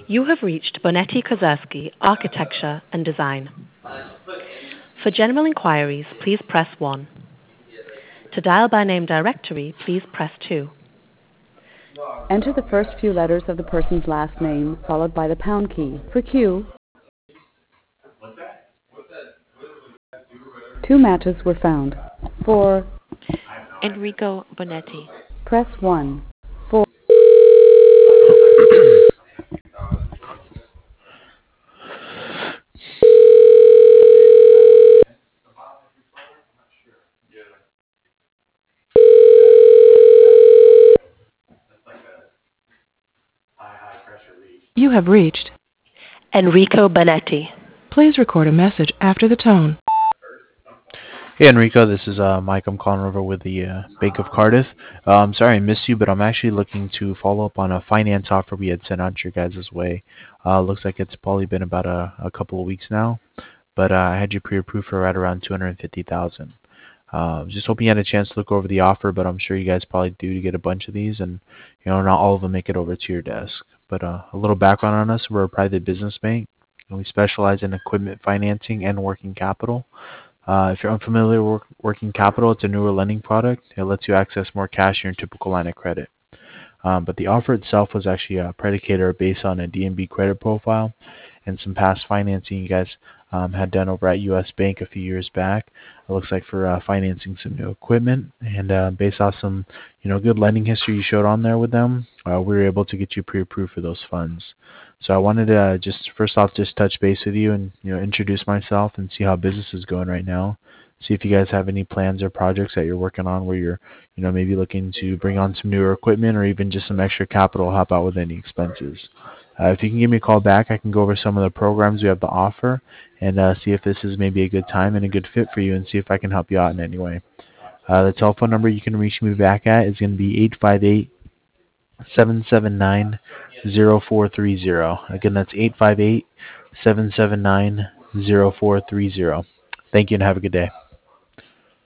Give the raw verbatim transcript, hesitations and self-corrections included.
You have reached Bonetti Kozersky, Architecture and Design. For general inquiries, please press one. To dial by name directory, please press two. Enter the first few letters of the person's last name, followed by the pound key. For Q, two matches were found. For Enrico Bonetti. press one. For You have reached. Enrico Bonetti. Please record a message after the tone. Hey Enrico, this is uh, Mike. I'm calling over with the uh, Bank of Cardiff. Uh, I'm sorry I missed you, but I'm actually looking to follow up on a finance offer we had sent out your guys' way. Uh, looks like it's probably been about a, a couple of weeks now, but uh, I had you pre-approved for right around two hundred fifty thousand dollars. Uh, just hoping you had a chance to look over the offer, but I'm sure you guys probably do to get a bunch of these, and you know not all of them make it over to your desk. But uh, a little background on us: we're a private business bank, and we specialize in equipment financing and working capital. Uh, if you're unfamiliar with work, working capital, it's a newer lending product. It lets you access more cash in your typical line of credit. Um, but the offer itself was actually a predicator based on a D N B credit profile and some past financing you guys um, had done over at U S Bank a few years back. It looks like for uh, financing some new equipment, and uh, based off some you know good lending history you showed on there with them, uh, we were able to get you pre-approved for those funds. So I wanted to uh, just first off just touch base with you and you know introduce myself and see how business is going right now. See if you guys have any plans or projects that you're working on where you're you know maybe looking to bring on some newer equipment or even just some extra capital to help out with any expenses. Uh, if you can give me a call back, I can go over some of the programs we have to offer and uh, see if this is maybe a good time and a good fit for you and see if I can help you out in any way. Uh, the telephone number you can reach me back at is going to be eight five eight, seven seven nine, zero four three zero. Again, that's eight five eight, seven seven nine, zero four three zero. Thank you and have a good day.